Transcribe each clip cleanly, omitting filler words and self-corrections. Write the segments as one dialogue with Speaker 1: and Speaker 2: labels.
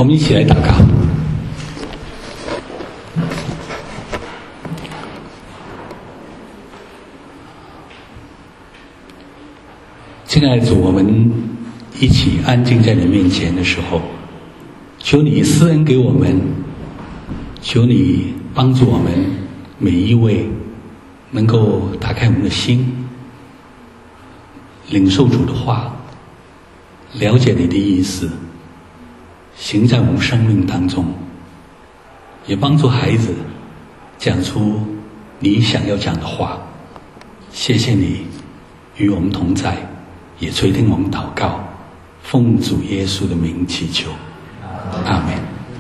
Speaker 1: 我们一起来祷告。亲爱的主，我们一起安静在你面前的时候，求你施恩给我们，求你帮助我们每一位能够打开我们的心，领受主的话，了解你的意思，行在我们生命当中，也帮助孩子讲出你想要讲的话。谢谢你与我们同在，也垂听我们祷告，奉主耶稣的名祈求，阿们。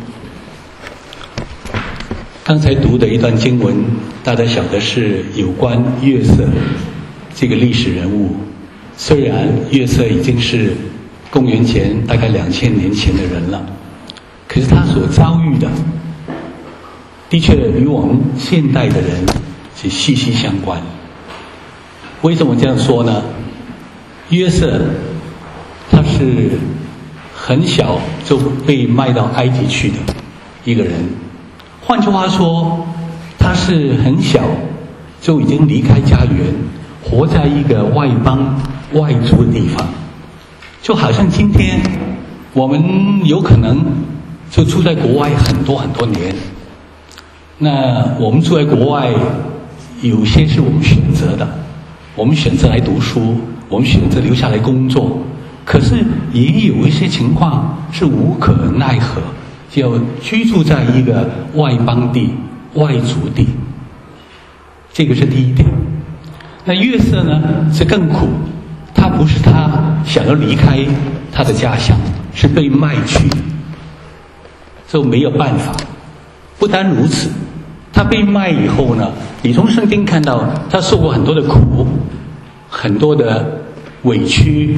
Speaker 1: 刚才读的一段经文，大家晓得是有关约瑟这个历史人物。虽然约瑟已经是公元前大概2000年前的人了，可是他所遭遇的的确与我们现代的人是息息相关。为什么这样说呢？约瑟他是很小就被卖到埃及去的一个人，换句话说，他是很小就已经离开家园，活在一个外邦外族的地方。就好像今天我们有可能就住在国外很多很多年，那我们住在国外，有些是我们选择的，我们选择来读书，我们选择留下来工作，可是也有一些情况是无可奈何，就要居住在一个外邦地、外族地，这个是第一点。那约瑟呢是更苦，他不是他想要离开他的家乡，是被卖去的，就没有办法。不单如此，他被卖以后呢，你从圣经看到他受过很多的苦，很多的委屈，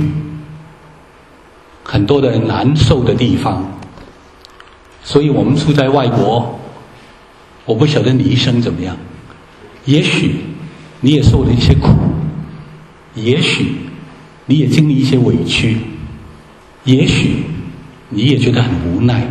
Speaker 1: 很多的难受的地方。所以我们住在外国，我不晓得你一生怎么样，也许你也受了一些苦，也许你也经历一些委屈，也许你也觉得很无奈。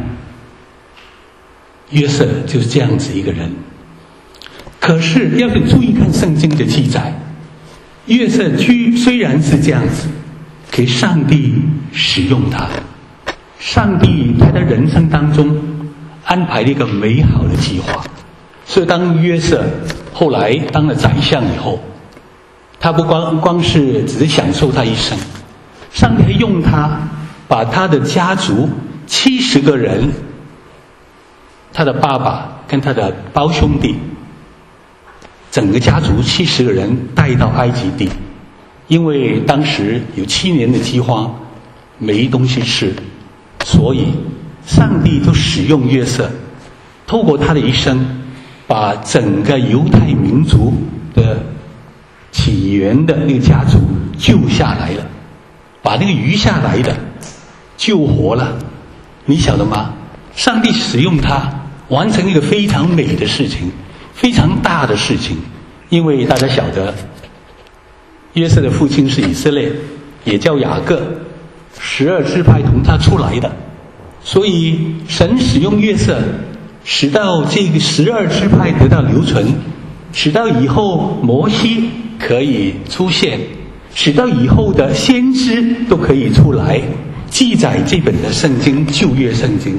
Speaker 1: 约瑟就是这样子一个人。可是要是注意看圣经的记载，约瑟虽然是这样子，可是上帝使用他，上帝在他人生当中安排了一个美好的计划。所以当约瑟后来当了宰相以后，他不光是只是享受他一生，上帝还用他把他的家族70个人，他的爸爸跟他的胞兄弟，整个家族70个人带到埃及地，因为当时有7年的饥荒，没东西吃，所以上帝就使用约瑟，透过他的一生，把整个犹太民族的起源的那个家族救下来了，把那个余下来的救活了。你晓得吗？上帝使用他完成一个非常美的事情，非常大的事情。因为大家晓得约瑟的父亲是以色列，也叫雅各，12支派从他出来的，所以神使用约瑟，使到这个12支派得到留存，使到以后摩西可以出现，使到以后的先知都可以出来记载这本的圣经，旧约圣经。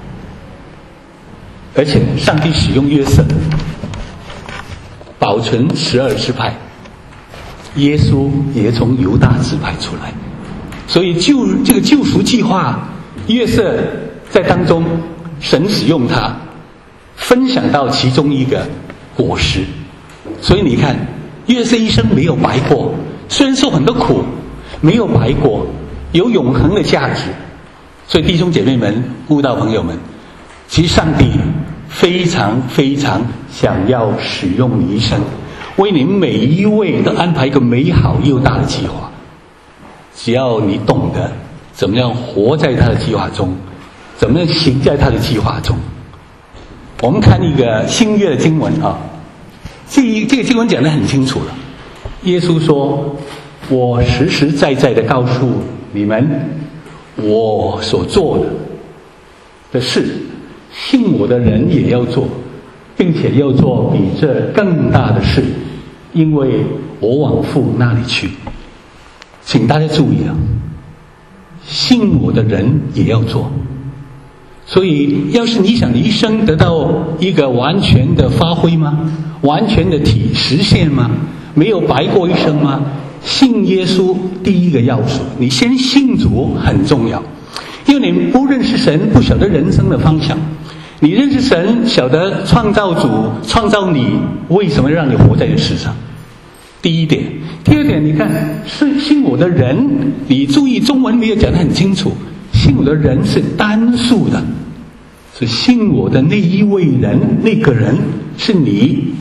Speaker 1: 而且上帝使用约瑟保存12支派，耶稣也从犹大支派出来，所以这个救赎计划，约瑟在当中，神使用他分享到其中一个果实。所以你看，约瑟一生没有白过，虽然受很多苦，没有白过，有永恒的价值。所以弟兄姐妹们、慕道朋友们，其实上帝非常非常想要使用你一生，为你们每一位都安排一个美好又大的计划。只要你懂得怎么样活在他的计划中，怎么样行在他的计划中。我们看一个新约的经文啊，这个经文讲得很清楚了。耶稣说：“我实实在在的告诉你们，我所做的， 的事，信我的人也要做，并且要做比这更大的事，因为我往父那里去。请大家注意了，信我的人也要做。所以要是你想一生得到一个完全的发挥吗？完全的实现吗？没有白过一生吗？信耶稣第一个要素，你先信主很重要。因为你不认识神，不晓得人生的方向。你认识神，晓得创造主创造你，为什么让你活在这世上？第一点。第二点，你看是信我的人，你注意中文没有讲得很清楚，信我的人是单数的，是信我的那一位人，那个人是你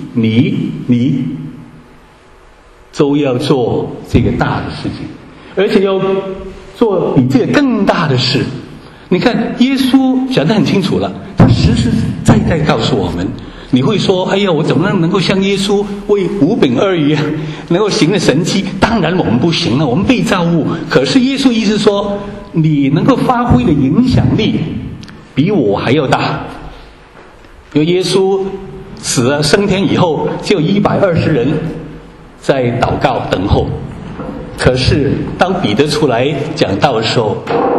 Speaker 1: 都要做这个大的事情，而且要做比这个更大的事。你看耶稣讲得很清楚了，他实实在在告诉我们。你会说，哎呀，我怎么能够像耶稣为5饼2鱼能够行的神迹？当然我们不行了，我们被造物。可是耶稣意思说，你能够发挥的影响力比我还要大。因为耶稣死了升天以后，就120人在祷告等候。可是当彼得出来讲道的时候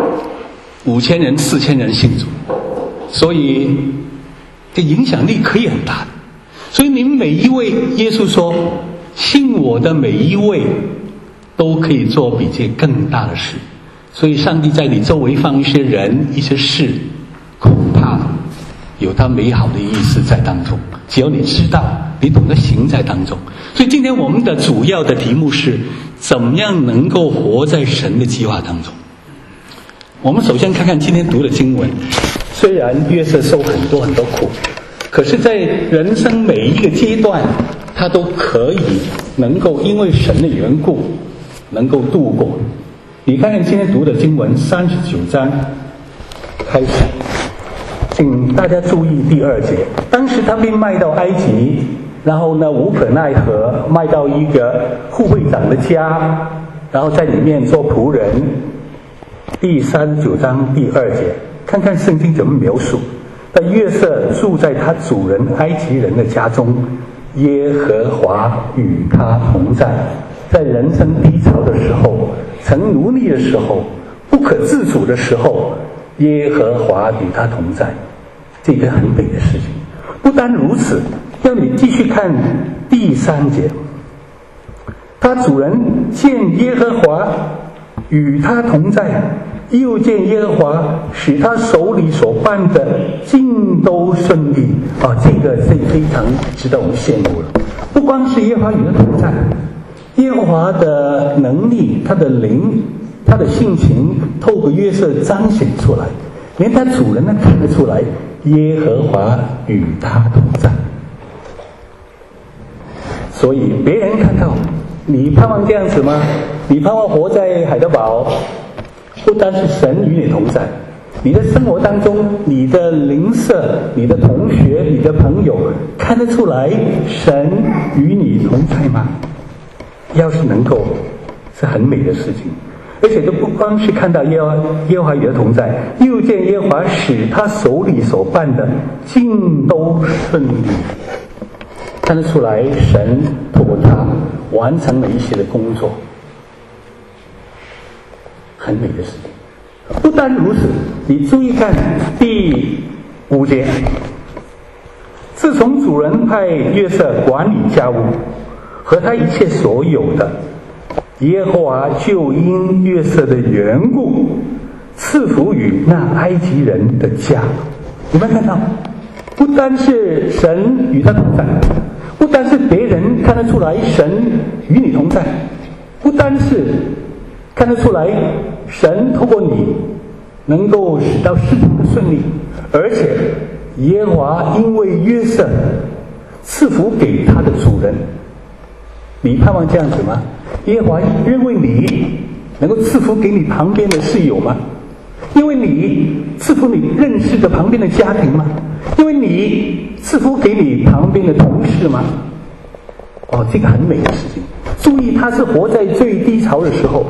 Speaker 1: ，5000人4000人信主，所以这影响力可以很大的。所以你们每一位，耶稣说信我的每一位都可以做比这更大的事。所以上帝在你周围放一些人一些事，恐怕有他美好的意思在当中，只要你知道，你懂得行在当中。所以今天我们的主要的题目是怎么样能够活在神的计划当中。我们首先看看今天读的经文。虽然约瑟受很多苦，可是在人生每一个阶段，他都可以能够因为神的缘故能够度过。你看看今天读的经文39章开始，请大家注意第2节。当时他被卖到埃及，然后呢无可奈何卖到一个护卫长的家，然后在里面做仆人。第39章第2节，看看圣经怎么描述。但约瑟住在他主人埃及人的家中，耶和华与他同在。在人生低潮的时候，曾奴隶的时候，不可自主的时候，耶和华与他同在。这个很美的事情。不单如此，要你继续看第3节。他主人见耶和华与他同在，又见耶和华使他手里所办的尽都顺利。这个是非常值得我们羡慕了。不光是耶和华与他同在，耶和华的能力，他的灵，他的性情透过约瑟彰显出来，连他主人都看得出来耶和华与他同在。所以别人看到你盼望这样子吗？你盼望活在海德堡，不单是神与你同在，你的生活当中，你的邻舍、你的同学、你的朋友看得出来神与你同在吗？要是能够，是很美的事情。而且都不光是看到耶和华与他同在，又见耶和华使他手里所办的尽都顺利，看得出来神透过他完成了一些的工作，很美的事情。不单如此，你注意看第5节。自从主人派约瑟管理家务和他一切所有的，耶和华就因约瑟的缘故赐福于那埃及人的家。你们看到，不单是神与他同在，不单是别人看得出来神与你同在，不单是看得出来神透过你能够使到事情的顺利，而且耶和华因为约瑟赐福给他的主人。你盼望这样子吗？耶和华因为你能够赐福给你旁边的室友吗？因为你赐福你认识的旁边的家庭吗？因为你赐福给你旁边的同事吗？这个很美的事情。注意，他是活在最低潮的时候，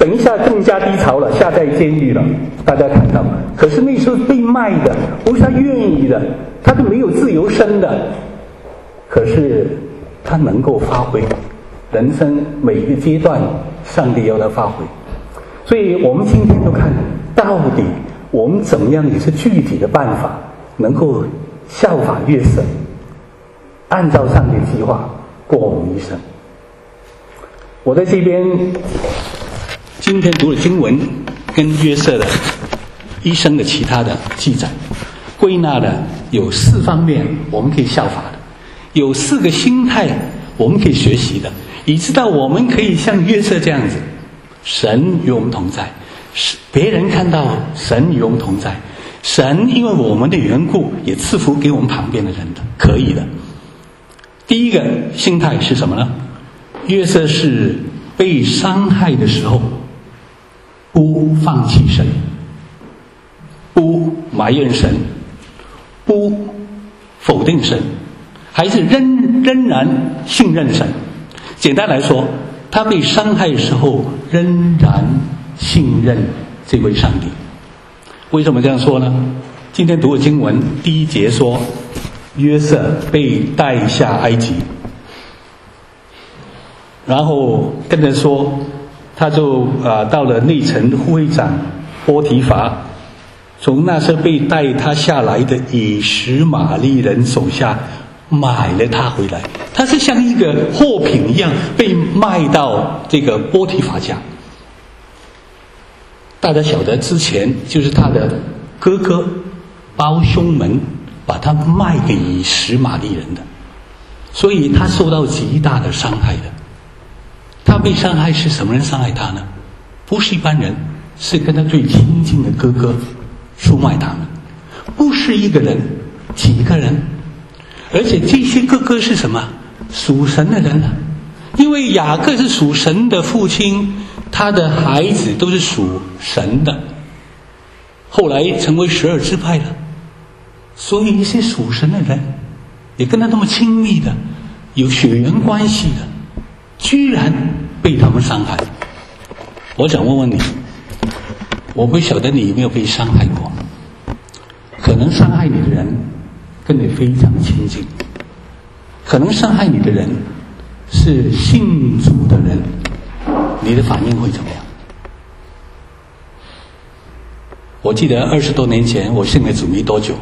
Speaker 1: 等一下更加低潮了，下在监狱了，大家看到。可是那时候被卖的不是他愿意的，他是没有自由身的。可是他能够发挥人生每一个阶段，上帝要他发挥。所以我们今天都看到底我们怎么样也是具体的办法能够效法约瑟，按照上帝的计划过我们一生。我在这边今天读了经文跟约瑟的一生的其他的记载，归纳的有4方面我们可以效法的，有4个心态我们可以学习的，以致到我们可以像约瑟这样子，神与我们同在，别人看到神与我们同在，神因为我们的缘故也赐福给我们旁边的人的，可以的。第一个心态是什么呢？约瑟是被伤害的时候不放弃神，不埋怨神，不否定神，还是仍然信任神。简单来说，他被伤害的时候仍然信任这位上帝。为什么这样说呢？今天读的经文第1节说，约瑟被带下埃及，然后跟着说他就到了内城护卫长波提乏，从那些被带他下来的以实玛利人手下买了他回来。他是像一个货品一样被卖到这个波提乏家。大家晓得之前就是他的哥哥胞兄们把他卖给以实玛利人的，所以他受到极大的伤害的。他被伤害是什么人伤害他呢？不是一般人，是跟他最亲近的哥哥出卖他们，不是一个人，几个人，而且这些哥哥是什么？属神的人啊，因为雅各是属神的父亲，他的孩子都是属神的，后来成为12支派了，所以一些属神的人也跟他那么亲密的，有血缘关系的，居然被他们伤害。我想问问你，我不晓得你有没有被伤害过？可能伤害你的人跟你非常亲近，可能伤害你的人是信主的人，你的反应会怎么样？我记得20多年前我信了主没多久，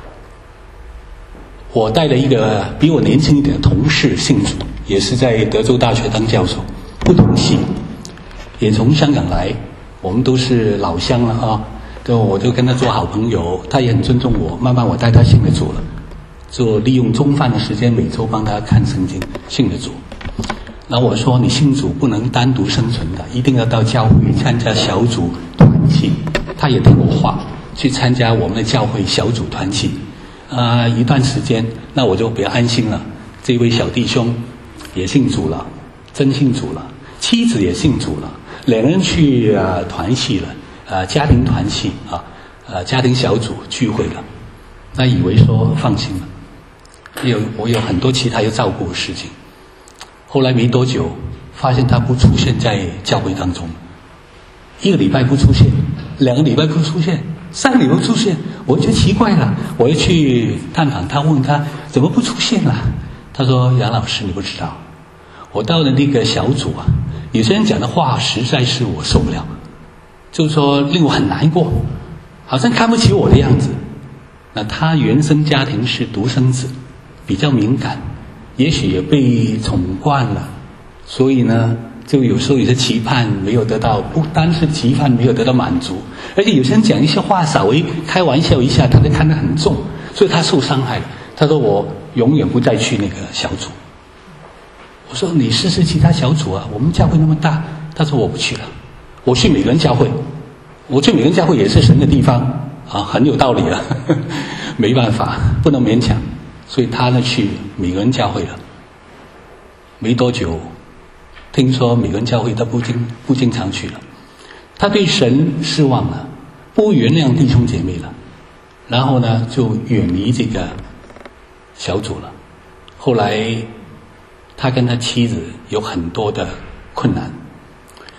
Speaker 1: 我带了一个比我年轻一点的同事信主，也是在德州大学当教授，不同系，也从香港来，我们都是老乡了啊。我就跟他做好朋友，他也很尊重我，慢慢我带他信了主了，就利用中饭的时间每周帮他看圣经，信了主。然后我说，你信主不能单独生存的，一定要到教会参加小组团契。他也听我话，去参加我们的教会小组团契。一段时间，那我就比较安心了。这位小弟兄也信主了，真信主了，妻子也信主了，两人去团契了，家庭团契家庭小组聚会了。那以为说放心了，我有很多其他要照顾的事情。后来没多久，发现他不出现在教会当中，1个礼拜不出现，2个礼拜不出现，3个礼拜不出现，我觉得奇怪了，我要去探访他，问他怎么不出现了。他说，杨老师你不知道，我到了那个小组有些人讲的话实在是我受不了，就是说令我很难过，好像看不起我的样子。那他原生家庭是独生子，比较敏感，也许也被宠惯了，所以呢就有时候有些期盼没有得到，不单是期盼没有得到满足，而且有些人讲一些话稍微开玩笑一下，他就看得很重，所以他受伤害了。他说我永远不再去那个小组。我说你试试其他小组我们教会那么大。他说我不去了，我去美伦教会。我去美伦教会也是神的地方很有道理了没办法，不能勉强。所以他呢去美伦教会了。没多久听说美伦教会他不经常去了，他对神失望了，不原谅弟兄姐妹了，然后呢就远离这个小组了。后来他跟他妻子有很多的困难，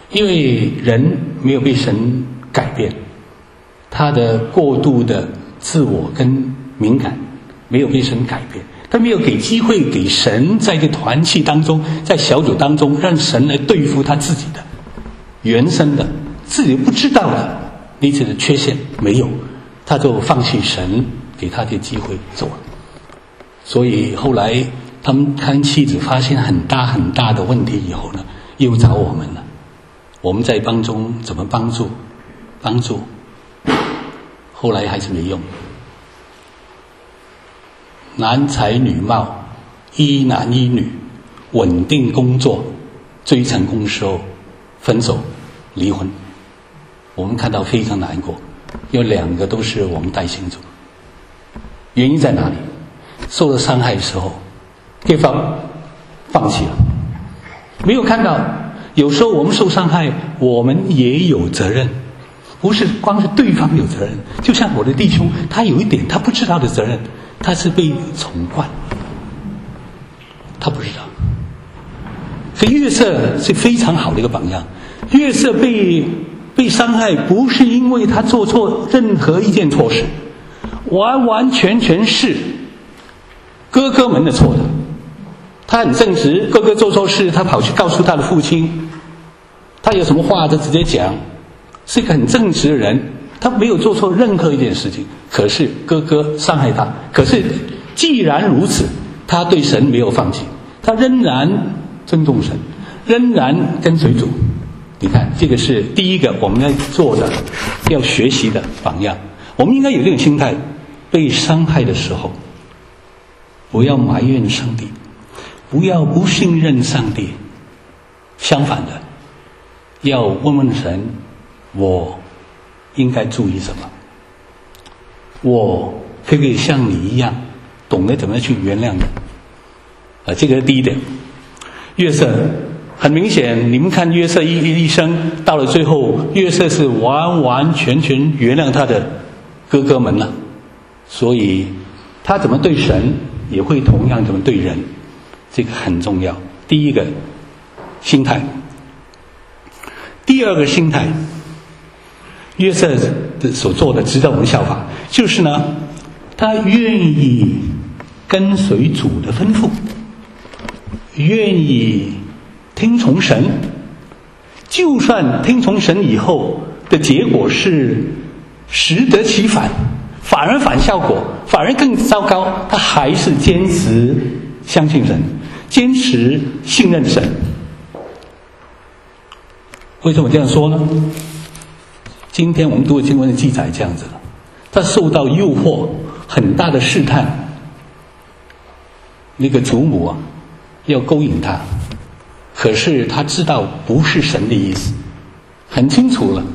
Speaker 1: 因为人没有被神改变，他的过度的自我跟敏感没有被神改变，他没有给机会给神在这团契当中，在小组当中，让神来对付他自己的原生的自己不知道的彼此的缺陷，没有，他就放弃神给他的机会做了。所以后来他们看妻子发现很大很大的问题以后呢，又找我们了。我们在当中怎么帮助，后来还是没用。男才女貌，一男一女，稳定工作，最成功的时候分手离婚。我们看到非常难过，有2个都是我们带信主。原因在哪里？受了伤害的时候对方放弃了，没有看到有时候我们受伤害，我们也有责任，不是光是对方有责任。就像我的弟兄，他有一点他不知道的责任，他是被宠惯，他不知道。所以约瑟是非常好的一个榜样。约瑟被伤害不是因为他做错任何一件错事，完完全全是哥哥们的错的。他很正直，哥哥做错事他跑去告诉他的父亲，他有什么话他直接讲，是一个很正直的人，他没有做错任何一件事情。可是哥哥伤害他，可是既然如此，他对神没有放弃，他仍然尊重神，仍然跟随主。你看，这个是第一个我们要做的，要学习的榜样。我们应该有这种心态，被伤害的时候不要埋怨上帝，不要不信任上帝，相反的要问问神，我应该注意什么，我可不可以像你一样懂得怎么去原谅人。这个是第一点。约瑟很明显，你们看约瑟一生到了最后，约瑟是完完全全原谅他的哥哥们了，所以他怎么对神也会同样怎么对人，这个很重要。第一个心态。第二个心态，约瑟所做的值得我们效法，就是呢，他愿意跟随主的吩咐，愿意听从神，就算听从神以后的结果是适得其反，反而反效果，反而更糟糕，他还是坚持相信神，坚持信任神。为什么这样说呢？今天我们读的经文的记载这样子了，他受到诱惑，很大的试探，那个祖母要勾引他，可是他知道不是神的意思，很清楚了，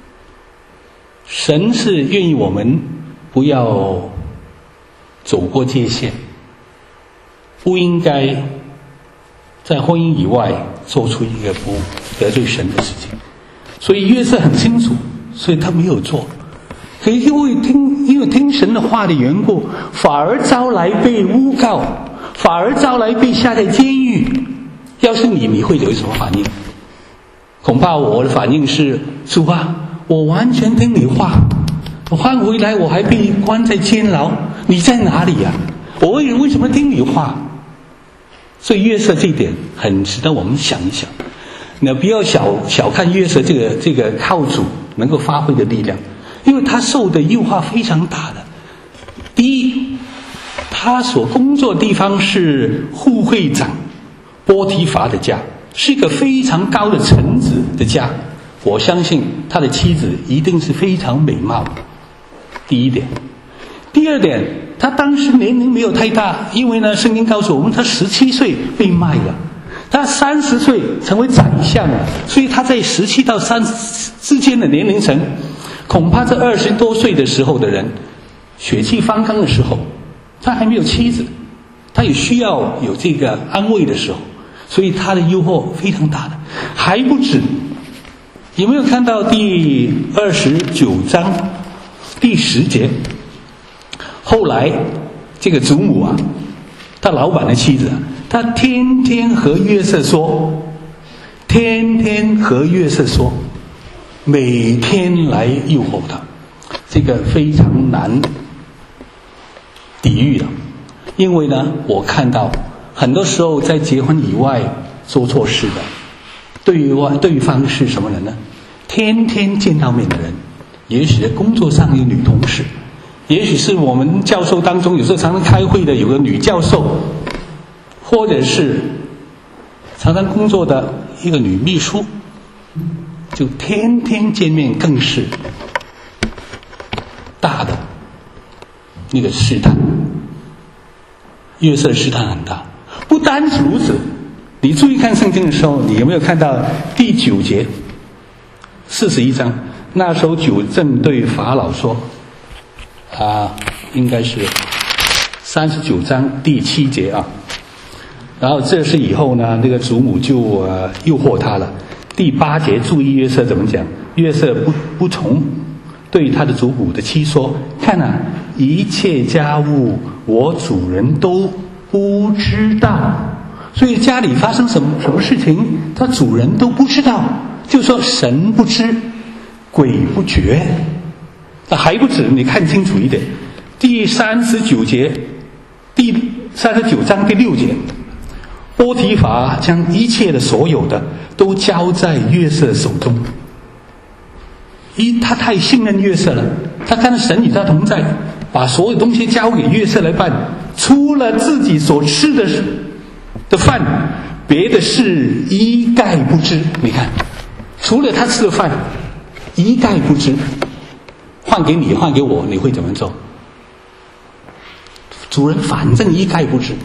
Speaker 1: 神是愿意我们不要走过界限，不应该在婚姻以外做出一个不得罪神的事情。所以约瑟很清楚，所以他没有做。可是因为听神的话的缘故，反而招来被诬告，反而招来被下在监狱。要是你会有什么反应？恐怕我的反应是，主啊，我完全听你话，我换回来我还被关在监牢，你在哪里呀？我为什么听你话？所以约瑟这一点很值得我们想一想。那不要小看约瑟这个靠主能够发挥的力量，因为他受的诱惑非常大的。第一，他所工作的地方是副会长波提乏的家，是一个非常高的臣子的家，我相信他的妻子一定是非常美貌的。第一点。第二点，他当时年龄没有太大，因为呢，圣经告诉我们他17岁被卖了，他30岁成为宰相了，所以他在17到30之间的年龄层，恐怕这20多岁的时候的人，血气方刚的时候，他还没有妻子，他也需要有这个安慰的时候，所以他的诱惑非常大的。还不止，有没有看到第29章第10节？后来这个祖母他老板的妻子他天天和约瑟说， 天天和约瑟说，每天来诱惑他，这个非常难抵御的。因为呢，我看到很多时候在结婚以外做错事的，对方是什么人呢？天天见到面的人，也许在工作上有女同事，也许是我们教授当中有时候常常开会的有个女教授，或者是常常工作的一个女秘书，就天天见面，更是大的那个试探。约瑟试探很大，不单是如此，你注意看圣经的时候，你有没有看到第9节41章？那时候九正对法老说，应该是39章第7节啊。然后这是以后呢，那个祖母就诱惑他了。第8节注意约瑟怎么讲？约瑟不从，对他的祖母的妻说：“看啊，一切家务我主人都不知道。”所以家里发生什么事情，他主人都不知道。就说神不知，鬼不觉。那还不止，你看清楚一点。第39节，第39章第6节，波提乏将一切的所有的都交在约瑟手中。他太信任约瑟了，他看到神与他同在，把所有东西交给约瑟来办，除了自己所吃的饭，别的事一概不知。你看，除了他吃的饭，一概不知。换给你，换给我，你会怎么做？主人反正一概不知，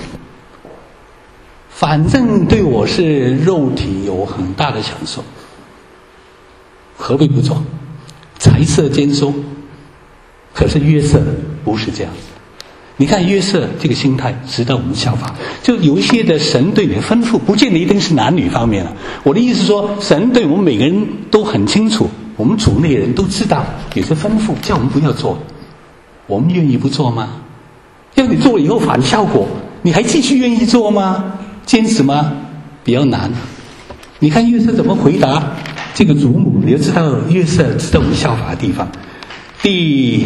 Speaker 1: 反正对我是肉体有很大的享受，何必不做？财色兼收。可是约瑟不是这样子。你看约瑟这个心态值得我们效法。就有一些的神对你的吩咐，不见得一定是男女方面了。我的意思是说，神对我们每个人都很清楚，我们主内人都知道，有些吩咐叫我们不要做，我们愿意不做吗？要你做了以后反效果，你还继续愿意做吗？坚持吗？比较难。你看约瑟怎么回答这个祖母，你就知道约瑟值得我们效法的地方。第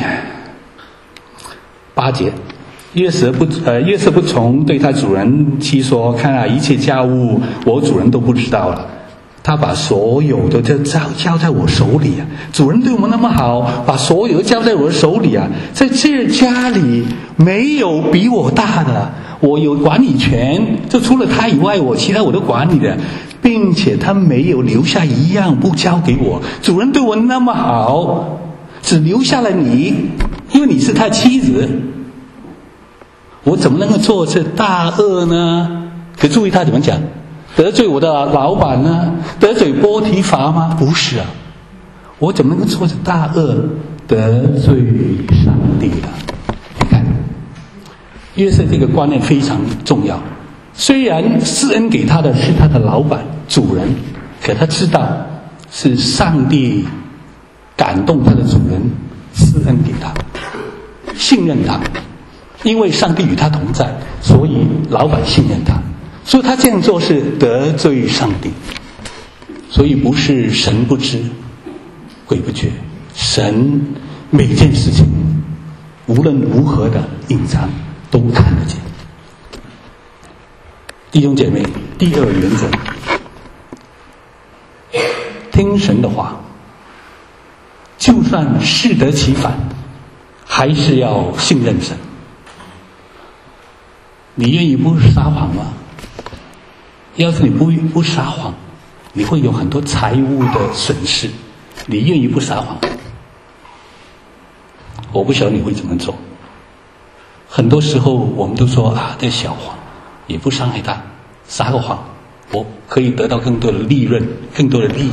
Speaker 1: 8节，约瑟不从，对他主人妻说：“看啊，一切家务我主人都不知道了。他把所有的都交在我手里啊！主人对我们那么好，把所有都交在我的手里啊！在这家里没有比我大的，我有管理权，就除了他以外，其他我都管理的，并且他没有留下一样不交给我。主人对我那么好，只留下了你，因为你是他妻子。我怎么能够做这大恶呢？可注意他怎么讲，得罪我的老板呢？得罪波提乏吗？不是啊，我怎么能够做这大恶，得罪上帝呢？你看约瑟这个观念非常重要。虽然施恩给他的是他的老板主人，可他知道是上帝感动他的主人施恩给他，信任他，因为上帝与他同在，所以老板信任他，所以他这样做是得罪上帝。所以不是神不知鬼不觉，神每件事情无论如何的隐藏都看得见。弟兄姐妹，第2原则，听神的话，就算适得其反，还是要信任神。你愿意不撒谎吗？要是你不撒谎，你会有很多财务的损失。你愿意不撒谎？我不晓得你会怎么做。很多时候我们都说这小谎也不伤害他，撒个谎我可以得到更多的利润，更多的利益。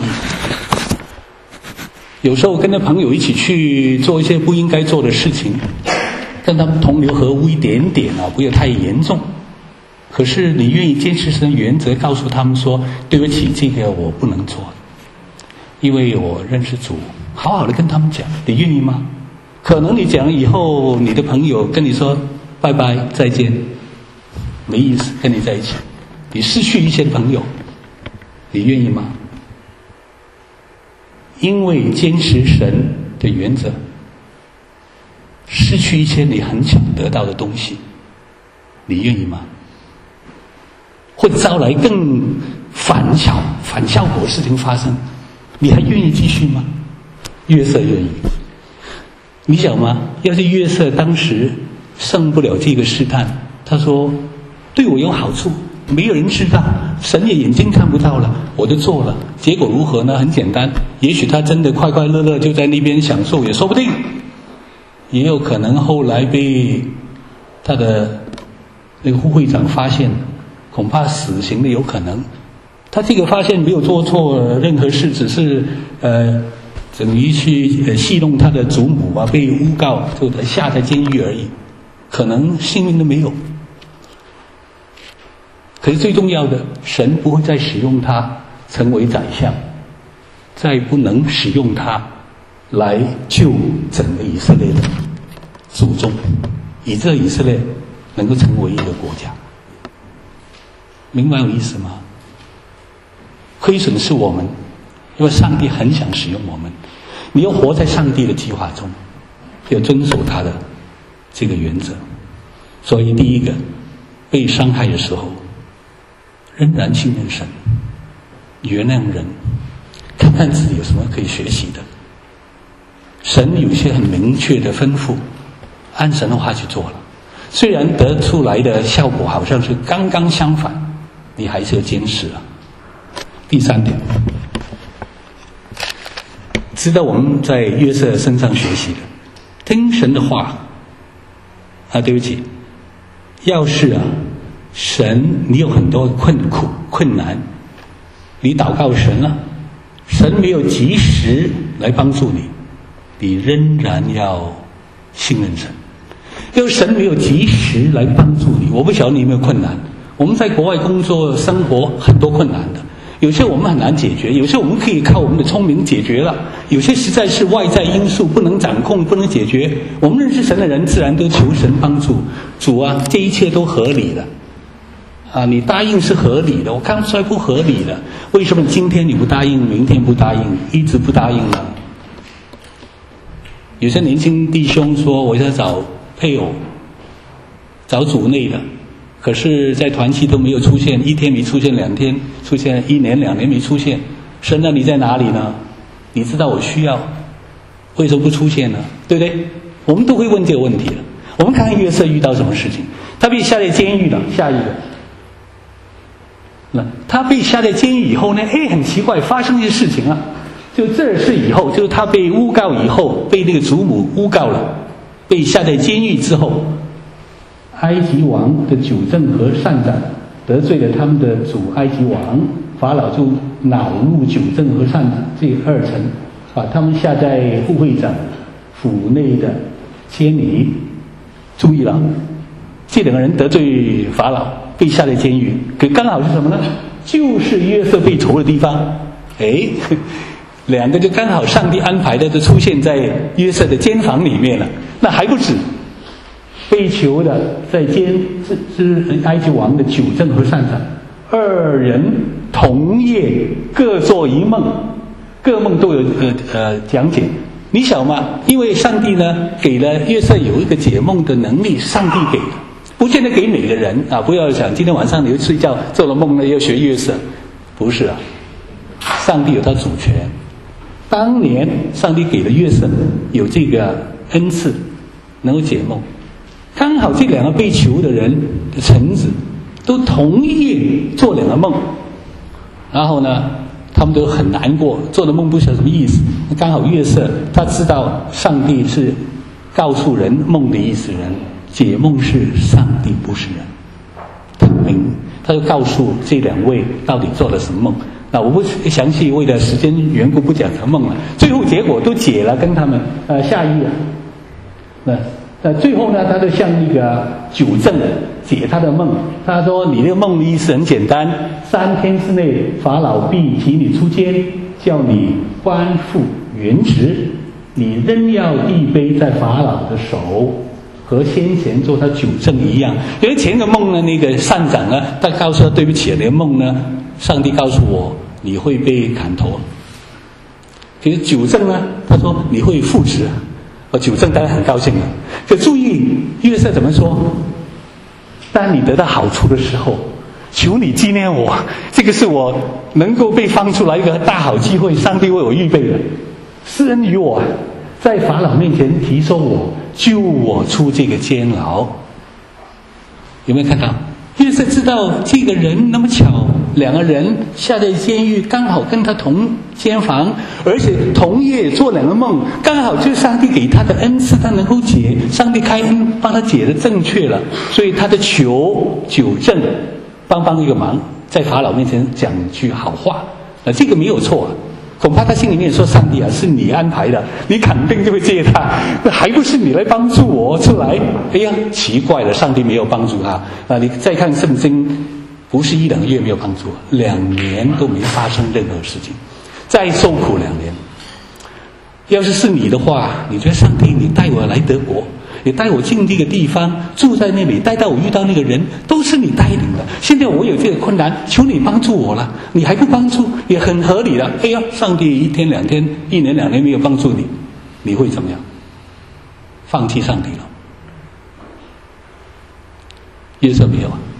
Speaker 1: 有时候跟着朋友一起去做一些不应该做的事情，跟他们同流合污一点点不要太严重。可是你愿意坚持神的原则，告诉他们说，对不起，这个我不能做，因为我认识主，好好的跟他们讲，你愿意吗？可能你讲以后，你的朋友跟你说拜拜再见，没意思跟你在一起，你失去一些朋友。 你愿意吗？因为坚持神的原则，失去一些你很想得到的东西，你愿意吗？或者招来更反效果的事情发生，你还愿意继续吗？约瑟愿意。你想吗？要是约瑟当时胜不了这个试探，他说对我有好处，没有人知道，神也眼睛看不到了，我就做了，结果如何呢？很简单，也许他真的快快乐乐就在那边享受，也说不定，也有可能后来被他的那个副会长发现，恐怕死刑的有可能。他这个发现没有做错任何事，只是等于去戏弄他的祖母啊，被诬告就下在监狱而已，可能性命都没有。可是最重要的，神不会再使用他成为宰相，再不能使用他来救整个以色列的祖宗，以致以色列能够成为一个国家。明白我意思吗？亏损是我们，因为上帝很想使用我们。你要活在上帝的计划中，要遵守他的这个原则。所以第一个，被伤害的时候仍然信任神，原谅人，看看自己有什么可以学习的。神有些很明确的吩咐，按神的话去做了，虽然得出来的效果好像是刚刚相反，你还是要坚持啊。第三点，值得我们在约瑟身上学习的，听神的话啊，对不起，要是神你有很多困难，你祷告神了，神没有及时来帮助你，你仍然要信任神。要是神没有及时来帮助你，我不晓得你有没有困难。我们在国外工作生活很多困难的，有些我们很难解决，有些我们可以靠我们的聪明解决了，有些实在是外在因素不能掌控不能解决，我们认识神的人自然都求神帮助。主啊，这一切都合理的啊，你答应是合理的，我看出来不合理的，为什么今天你不答应，明天不答应，一直不答应呢？有些年轻弟兄说我要找配偶，找组内的，可是在团契都没有出现，一天没出现，2天出现，1年2年没出现。神啊，你在哪里呢？你知道我需要，为什么不出现呢？对不对？我们都会问这个问题的。我们看看约瑟遇到什么事情，他被下在监狱了。下一个，那他被下在监狱以后呢？很奇怪，发生一些事情啊。就这事以后，就是他被诬告以后，被那个祖母诬告了，被下在监狱之后，埃及王的酒政和善长得罪了他们的主埃及王，法老就恼怒酒政和善长这2臣，把他们下在副会长府内的监里。注意了，这2个人得罪法老，被下在监狱，可刚好是什么呢？就是约瑟被囚的地方。2个就刚好上帝安排的就出现在约瑟的监房里面了。那还不止，被囚的在监是埃及王的酒政和善长2人同夜各做一梦，各梦都有讲解。你晓吗？因为上帝呢给了约瑟有一个解梦的能力，上帝给的，不见得给每个人啊。不要想今天晚上你睡觉做了梦呢要学约瑟，不是啊，上帝有他主权。当年上帝给了约瑟有这个恩赐，能够解梦。刚好这2个被囚的人的臣子都同夜做2个梦，然后呢他们都很难过，做的梦不晓得什么意思。刚好约瑟他知道上帝是告诉人梦的意思，人解梦是上帝不是人，他就告诉这2位到底做了什么梦。那我不详细，为了时间缘故不讲什么梦了。最后结果都解了，跟他们下一个。那最后呢，他就向那个酒政解他的梦。他说：“你那个梦的意思很简单，3天之内法老必提你出监，叫你官复原职，你仍要递杯在法老的手，和先前做他酒政一样。”因为前个梦呢，那个善长呢，他告诉他对不起，那个梦呢，上帝告诉我你会被砍头。其实九正呢，他说你会复职。九正当然很高兴了。可注意约瑟怎么说？当你得到好处的时候，求你纪念我，这个是我能够被放出来一个大好机会，上帝为我预备的，施恩于我，在法老面前提升我，救我出这个监牢。有没有看到？约瑟知道这个人那么巧，两个人下在监狱，刚好跟他同间房，而且同夜做两个梦，刚好就是上帝给他的恩赐，他能够解，上帝开恩帮他解得正确了，所以他的求九正帮一个忙，在法老面前讲句好话，这个没有错啊。恐怕他心里面说：“上帝啊，是你安排的，你肯定就会接他，还不是你来帮助我出来？”哎呀，奇怪了，上帝没有帮助他。你再看圣经，不是1-2个月没有帮助，2年都没发生任何事情，再受苦2年。要是你的话，你觉得上帝，你带我来德国，你带我进这个地方，住在那里，带到我遇到那个人，都是你带领的。现在我有这个困难，求你帮助我了，你还不帮助，也很合理了。哎呀，上帝1天2天、1年2年没有帮助你，你会怎么样？放弃上帝了？约瑟没有啊。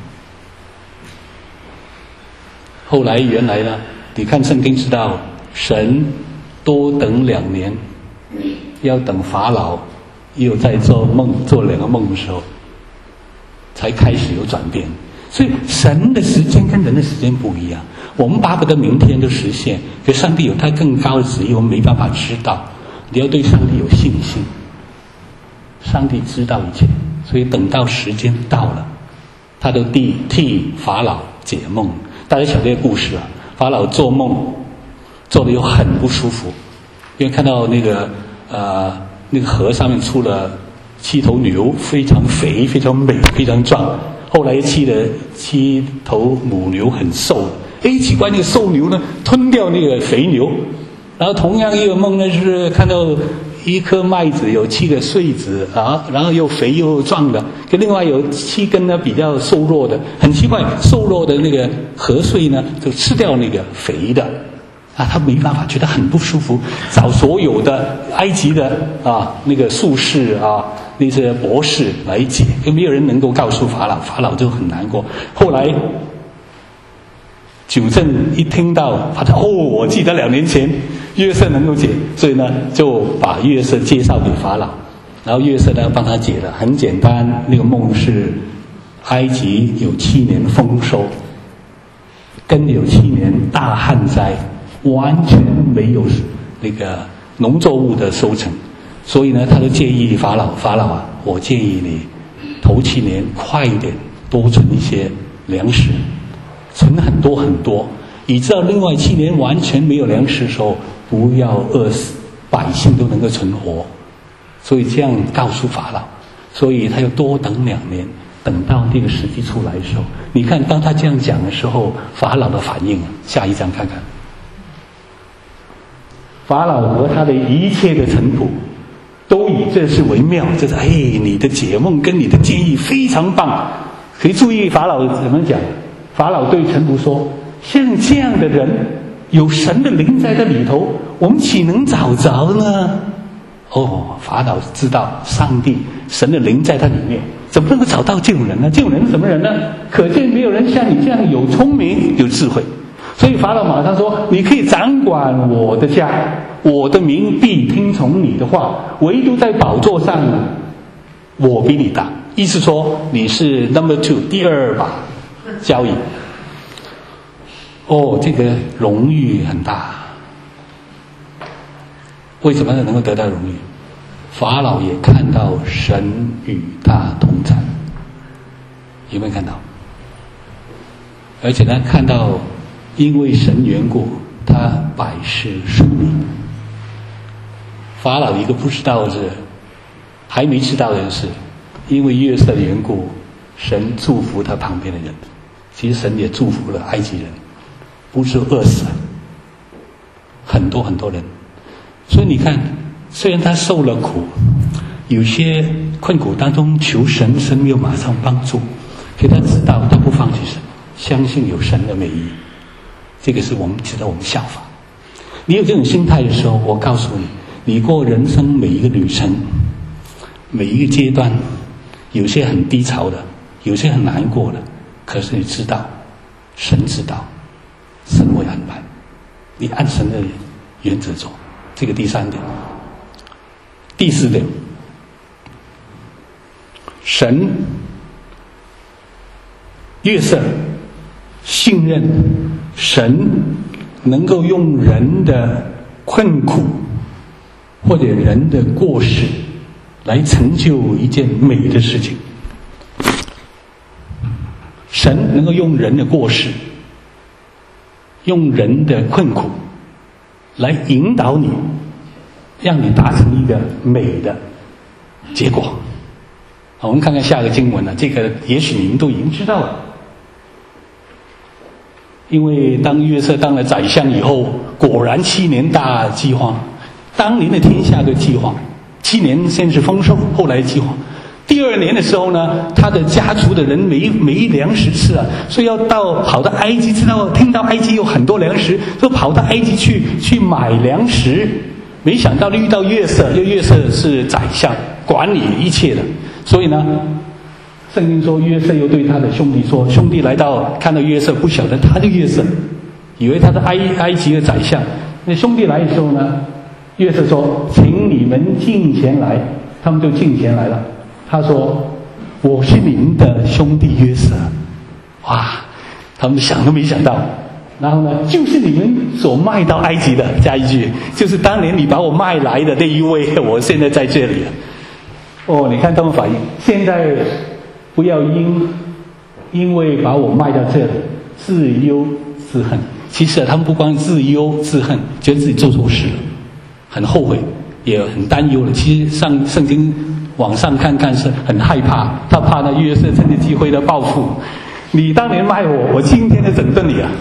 Speaker 1: 后来原来呢，你看圣经知道，神多等2年，要等法老又在做2个梦的时候，才开始有转变。所以神的时间跟人的时间不一样，我们巴不得明天就实现，可上帝有他更高的旨意，我们没办法知道。你要对上帝有信心，上帝知道一切，所以等到时间到了，他都替法老解梦。大家晓得这个故事啊，法老做梦做得又很不舒服，因为看到那个河上面出了7头牛，非常肥、非常美、非常壮。后来7头母牛很瘦，奇怪，那个瘦牛呢吞掉那个肥牛。然后同样一个梦呢，就是看到一颗麦子有7个穗子啊，然后又肥又壮的，跟另外有7根呢比较瘦弱的，很奇怪，瘦弱的那个禾穗呢就吃掉那个肥的。他没办法，觉得很不舒服，找所有的埃及的那个术士那些博士来解，就没有人能够告诉法老，法老就很难过。后来九正一听到，他说：“我记得2年前约瑟能够解，所以呢就把约瑟介绍给法老，然后约瑟呢帮他解了，很简单，那个梦是埃及有7年丰收，跟有7年大旱灾。完全没有那个农作物的收成，所以呢，他就建议法老啊，我建议你头7年快一点，多存一些粮食，存很多很多，以致到另外7年完全没有粮食的时候，不要饿死，百姓都能够存活。所以这样告诉法老，所以他要多等2年，等到这个时机出来的时候，你看当他这样讲的时候，法老的反应，下一章看看。法老和他的一切的臣仆都以这事为妙，就是你的解梦跟你的建议非常棒。可以注意法老怎么讲？法老对臣仆说：“像这样的人，有神的灵在这里头，我们岂能找着呢？”法老知道上帝神的灵在他里面，怎么能够找到这种人呢？这种人是什么人呢？可见没有人像你这样有聪明有智慧。所以法老马上说：“你可以掌管我的家，我的民必听从你的话，唯独在宝座上，我比你大。”意思说你是 number 2， 第2把交椅。这个荣誉很大。为什么能够得到荣誉？法老也看到神与他同在，有没有看到？而且呢，看到因为神缘故，他百事顺利。法老一个不知道的是，还没知道的是，因为约瑟的缘故，神祝福他旁边的人。其实神也祝福了埃及人，不是饿死了很多很多人。所以你看，虽然他受了苦，有些困苦当中求神，神没有马上帮助，可他知道他不放弃神，相信有神的美意。 这个是我们值得我们效法。你有这种心态的时候，我告诉你，你过人生每一个旅程，每一个阶段，有些很低潮的，有些很难过的，可是你知道，神知道，神会安排，你按神的原则做。这个第3点。第4点，神约瑟信任神能够用人的困苦或者人的过失来成就一件美的事情。神能够用人的过失，用人的困苦来引导你，让你达成一个美的结果。好，我们看看下个经文了，这个也许你们都已经知道了。因为当约瑟当了宰相以后，果然7年大饥荒，当年的天下的饥荒，7年先是丰收，后来饥荒。第2年的时候呢，他的家族的人没粮食吃啊，所以要跑到埃及，听到埃及有很多粮食，就跑到埃及去买粮食。没想到遇到约瑟，因为约瑟是宰相，管理一切的，所以呢，圣经说约瑟又对他的兄弟说，兄弟来到看到约瑟，不晓得他是约瑟，以为他是埃及的宰相。那兄弟来的时候呢，约瑟说，请你们进前来，他们就进前来了。他说，我是你们的兄弟约瑟。哇，他们想都没想到。然后呢，就是你们所卖到埃及的，加一句，就是当年你把我卖来的那一位，我现在在这里了。哦，你看他们反应，现在不要因为把我卖到这里自忧自恨。其实他们不光自忧自恨，觉得自己做错事了，很后悔，也很担忧了。其实上圣经网上看看是很害怕，他怕那约瑟趁着机会的报复。你当年卖我，我今天就整顿你啊！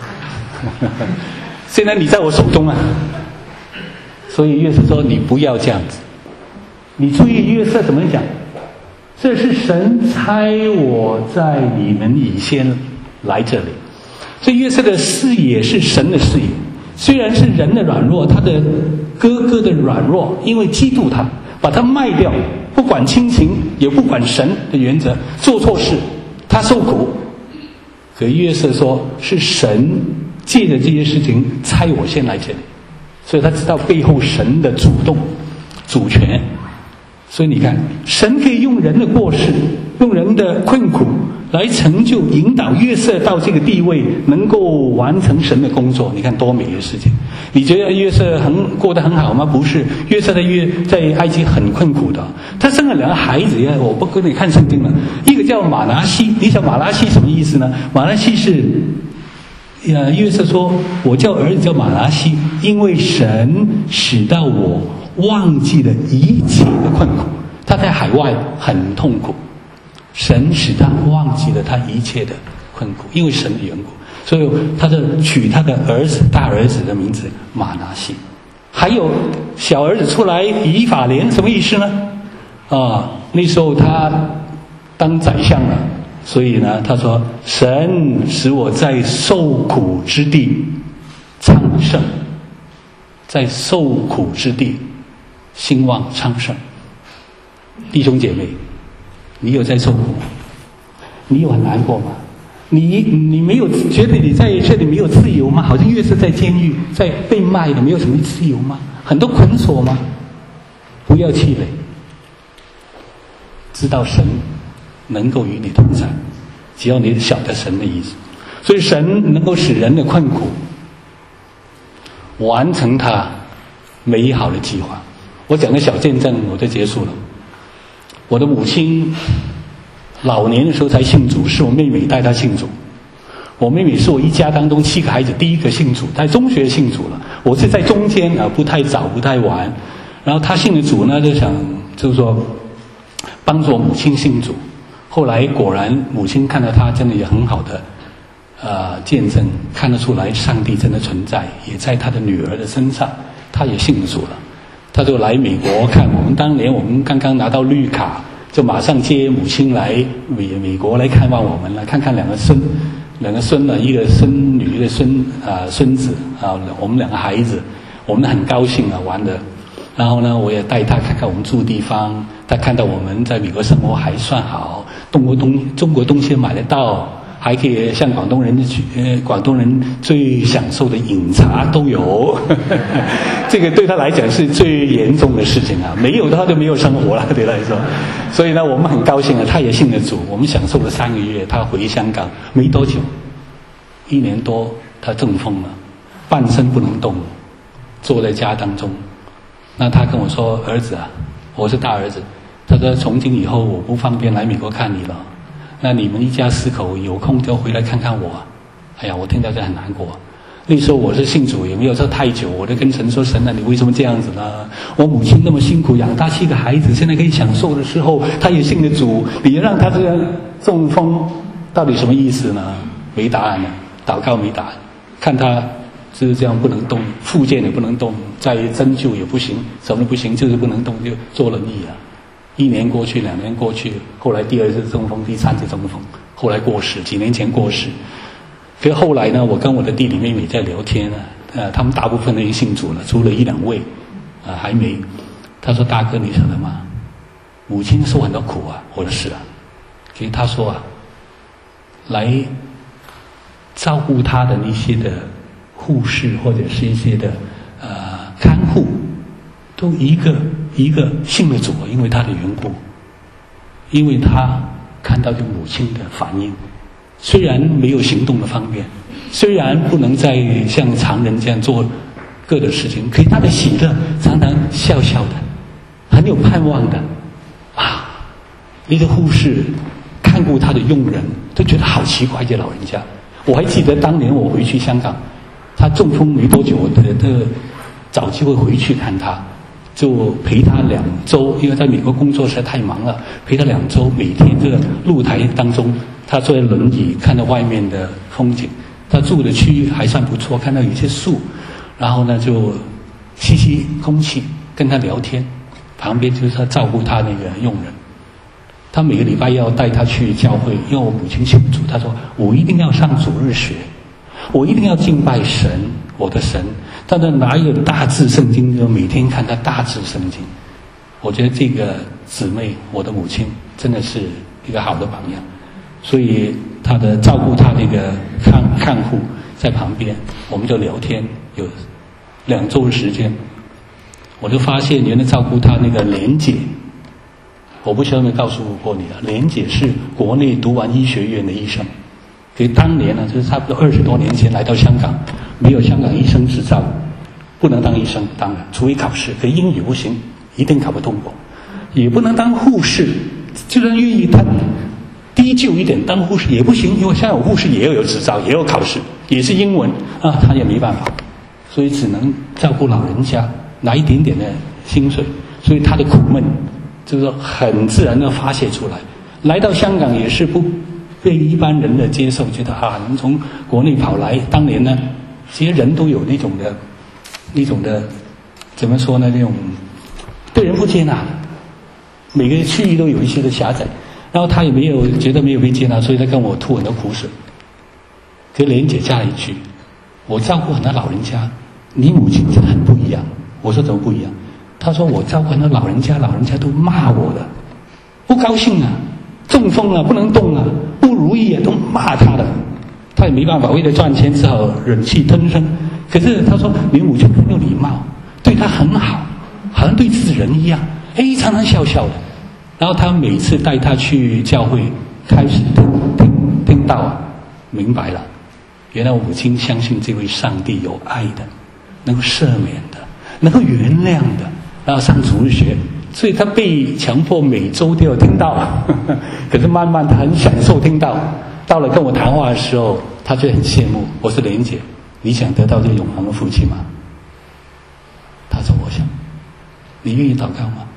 Speaker 1: 现在你在我手中啊，所以约瑟说你不要这样子。你注意约瑟怎么讲？这是神差我在你们以先来这里。所以约瑟的视野是神的视野，虽然是人的软弱，他的哥哥的软弱，因为嫉妒他，把他卖掉，不管亲情也不管神的原则，做错事他受苦。可约瑟说是神借着这些事情差我先来这里，所以他知道背后神的主动主权。所以你看，神可以用人的过失，用人的困苦来成就引导约瑟到这个地位，能够完成神的工作。你看多美的事情。你觉得约瑟过得很好吗？不是，约瑟在埃及很困苦的。他生了2个孩子呀，我不跟你看圣经了。一个叫马拿西，你想马拿西什么意思呢？马拿西是约瑟说，我叫儿子叫马拿西，因为神使到我忘记了一切的困苦。他在海外很痛苦，神使他忘记了他一切的困苦，因为神的缘故，所以他就取他的儿子大儿子的名字马拿西。还有小儿子出来以法莲，什么意思呢？那时候他当宰相了，所以呢他说，神使我在受苦之地昌盛，在受苦之地兴旺昌盛。弟兄姐妹，你有在受苦吗？你有很难过吗？你没有觉得你在这里没有自由吗？好像越是在监狱，在被卖的，没有什么自由吗？很多捆锁吗？不要气馁，知道神能够与你同在，只要你晓得神的意思。所以神能够使人的困苦完成他美好的计划。我讲个小见证我就结束了。我的母亲老年的时候才信主，是我妹妹带她信主。我妹妹是我一家当中7个孩子第一个信主，在中学信主了。我是在中间不太早不太晚。然后她信了主呢，就是说帮助我母亲信主。后来果然母亲看到她真的有很好的见证，看得出来上帝真的存在，也在她的女儿的身上，她也信了主了。她就来美国看我们，当年我们刚刚拿到绿卡，就马上接母亲来美国来看望我们，来看看2个孙。 2个孙呢，一个孙女，一个孙子啊，我们2个孩子，我们很高兴啊玩的。然后呢，我也带他看看我们住的地方，他看到我们在美国生活还算好，中国东西买得到，还可以像广东人最享受的饮茶都有，这个对他来讲是最严重的事情啊，没有他就没有生活了，对他来说。所以呢，我们很高兴啊，他也信了主，我们享受了3个月，他回香港没多久，1年多他中风了，半身不能动，坐在家当中。那他跟我说：“儿子啊，我是大儿子。”他说：“从今以后我不方便来美国看你了，那你们一家4口有空就回来看看我。”哎呀，我听到就很难过。那时候我是信主，也没有说太久，我就跟神说：“神啊，你为什么这样子呢？我母亲那么辛苦养大7个孩子，现在可以享受的时候，她也信了主，你让她这样中风，到底什么意思呢？”没答案了，祷告没答案，看他就是这样不能动，复健也不能动，再针灸也不行，什么都不行，就是不能动，就坐轮椅啊。1年过去，2年过去，后来第2次中风，第3次中风，后来过世，几年前过世。可是后来呢，我跟我的弟弟妹妹在聊天啊，他们大部分都已经信主了，除了1、2位还没。他说：“大哥，你晓得吗？母亲受很多苦啊。”我说：“是啊。”其实他说啊，来照顾他的那些的护士或者是一些的看护，都一个一个信了主，因为他的缘故，因为他看到这母亲的反应，虽然没有行动的方面，虽然不能再像常人这样做各的事情，可是他的喜乐常常笑笑的，很有盼望的啊！那个护士看顾他的佣人都觉得好奇怪，这老人家。我还记得当年我回去香港，他中风没多久，我找机会回去看他，就陪他2周，因为在美国工作实在太忙了，陪他2周，每天这个露台当中，他坐在轮椅看到外面的风景。他住的区域还算不错，看到有些树，然后呢就吸吸空气，跟他聊天，旁边就是他照顾他那个佣人。他每个礼拜要带他去教会，因为我母亲信主，他说我一定要上主日学，我一定要敬拜神，我的神。但是哪有大智圣经，就每天看他大智圣经。我觉得这个姊妹，我的母亲真的是一个好的榜样，所以他的照顾他这个看护在旁边，我们就聊天，有2周的时间，我就发现原来照顾他那个莲姐，我不晓得有没有告诉过你了，莲姐是国内读完医学院的医生，所以当年呢，就是差不多20多年前来到香港，没有香港医生执照，不能当医生，当然除非考试，可英语不行，一定考不通过，也不能当护士，就算愿意他低就一点当护士也不行，因为香港护士也有执照，也有考试，也是英文啊，他也没办法，所以只能照顾老人家，拿一点点的薪水，所以他的苦闷就是说很自然的发泄出来。来到香港也是不被一般人的接受，觉得啊，你从国内跑来，当年呢，其实人都有那种的，怎么说呢？那种对人不接纳，每个区域都有一些的狭窄。然后他也没有觉得没有被接纳，所以他跟我吐很多苦水。可莲姐加了一句：“我照顾很多老人家，你母亲真的很不一样。”我说：“怎么不一样？”他说：“我照顾很多老人家，老人家都骂我的，不高兴啊，中风了不能动啊，不如意啊，都骂他的。他也没办法，为了赚钱只好忍气吞声。可是他说你母亲很有礼貌，对他很好，好像对自己人一样，常常笑笑的。然后他每次带他去教会，开始听到啊，明白了，原来我母亲相信这位上帝有爱的，能够赦免的，能够原谅的，然后上主日学，所以他被强迫每周都要听到啊。可是慢慢他很享受听到，到了跟我谈话的时候，他就很羡慕。我说莲姐，你想得到这个永恒的福气吗？他说我想。你愿意祷告吗？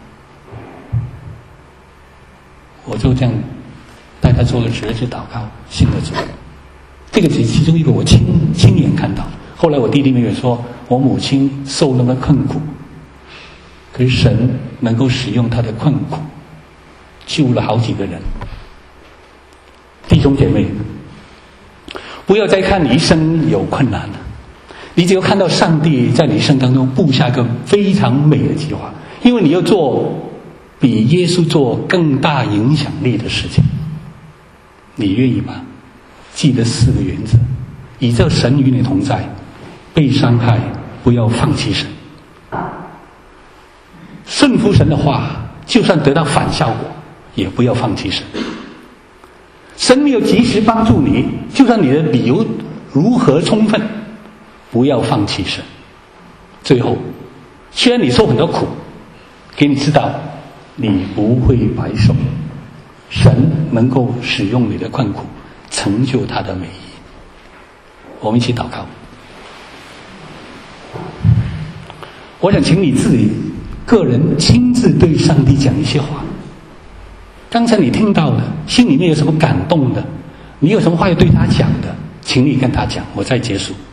Speaker 1: 我就这样带他做了侄子祷告，信了主。这个只是其中一个我亲眼看到。后来我弟弟妹妹说，我母亲受那么困苦，可是神能够使用她的困苦，救了好几个人。弟兄姐妹， 不要再看你一生有困难了，你只有看到上帝在你一生当中布下一个非常美的计划，因为你要做比耶稣做更大影响力的事情。你愿意吗？记得4个原则：以这神与你同在，被伤害不要放弃神，顺服神的话，就算得到反效果也不要放弃神。神没有及时帮助你，就算你的理由如何充分，不要放弃神。最后，虽然你受很多苦，给你知道你不会白受，神能够使用你的困苦成就他的美意。我们一起祷告。我想请你自己个人亲自对上帝讲一些话。刚才你听到的，心里面有什么感动的，你有什么话要对他讲的，请你跟他讲，我再结束。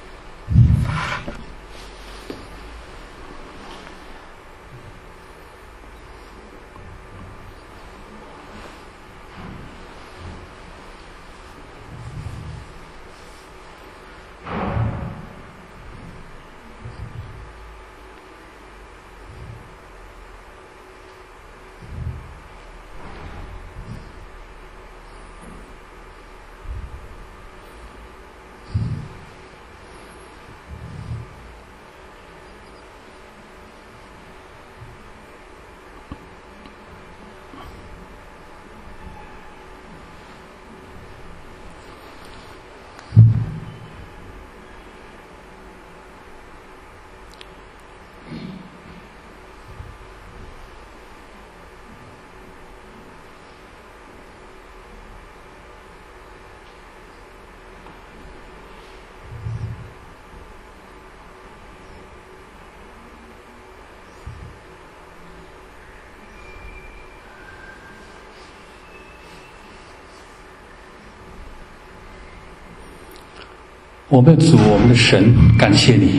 Speaker 1: 我们的主，我们的神，感谢你。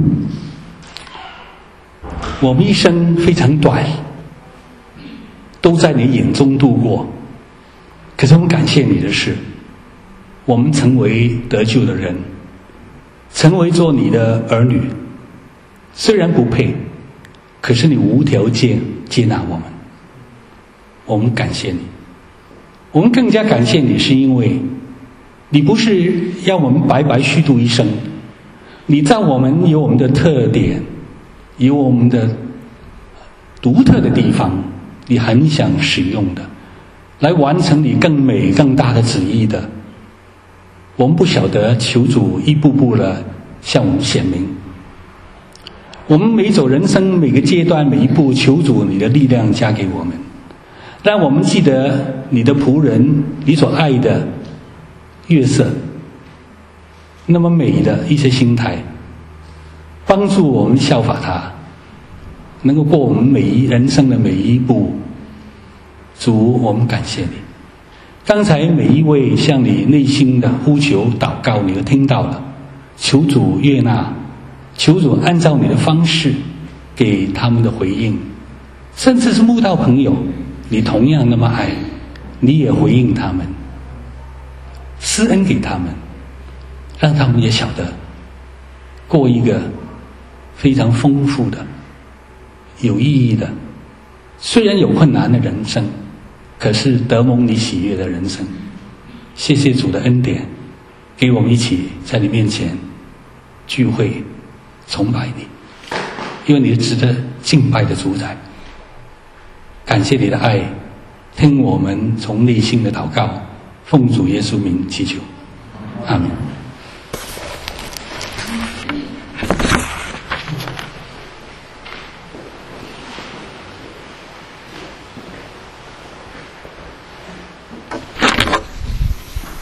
Speaker 1: 我们一生非常短，都在你眼中度过。可是我们感谢你的是，我们成为得救的人，成为做你的儿女，虽然不配，可是你无条件接纳我们。我们感谢你。我们更加感谢你，是因为你不是要我们白白虚度一生，你在我们有我们的特点，有我们的独特的地方，你很想使用的，来完成你更美更大的旨意的。我们不晓得，求主一步步的向我们显明。我们每走人生每个阶段每一步，求主你的力量加给我们，让我们记得你的仆人，你所爱的月色，那么美的一些心态，帮助我们效法他，能够过我们人生的每一步。主，我们感谢你。刚才每一位向你内心的呼求祷告，你都听到了，求主悦纳，求主按照你的方式给他们的回应。甚至是慕道朋友，你同样那么爱，你也回应他们，施恩给他们，让他们也晓得过一个非常丰富的有意义的，虽然有困难的人生，可是得蒙你喜悦的人生。谢谢主的恩典，给我们一起在你面前聚会崇拜你，因为你是值得敬拜的主宰。感谢你的爱，听我们从内心的祷告，奉主耶稣名祈求，阿们。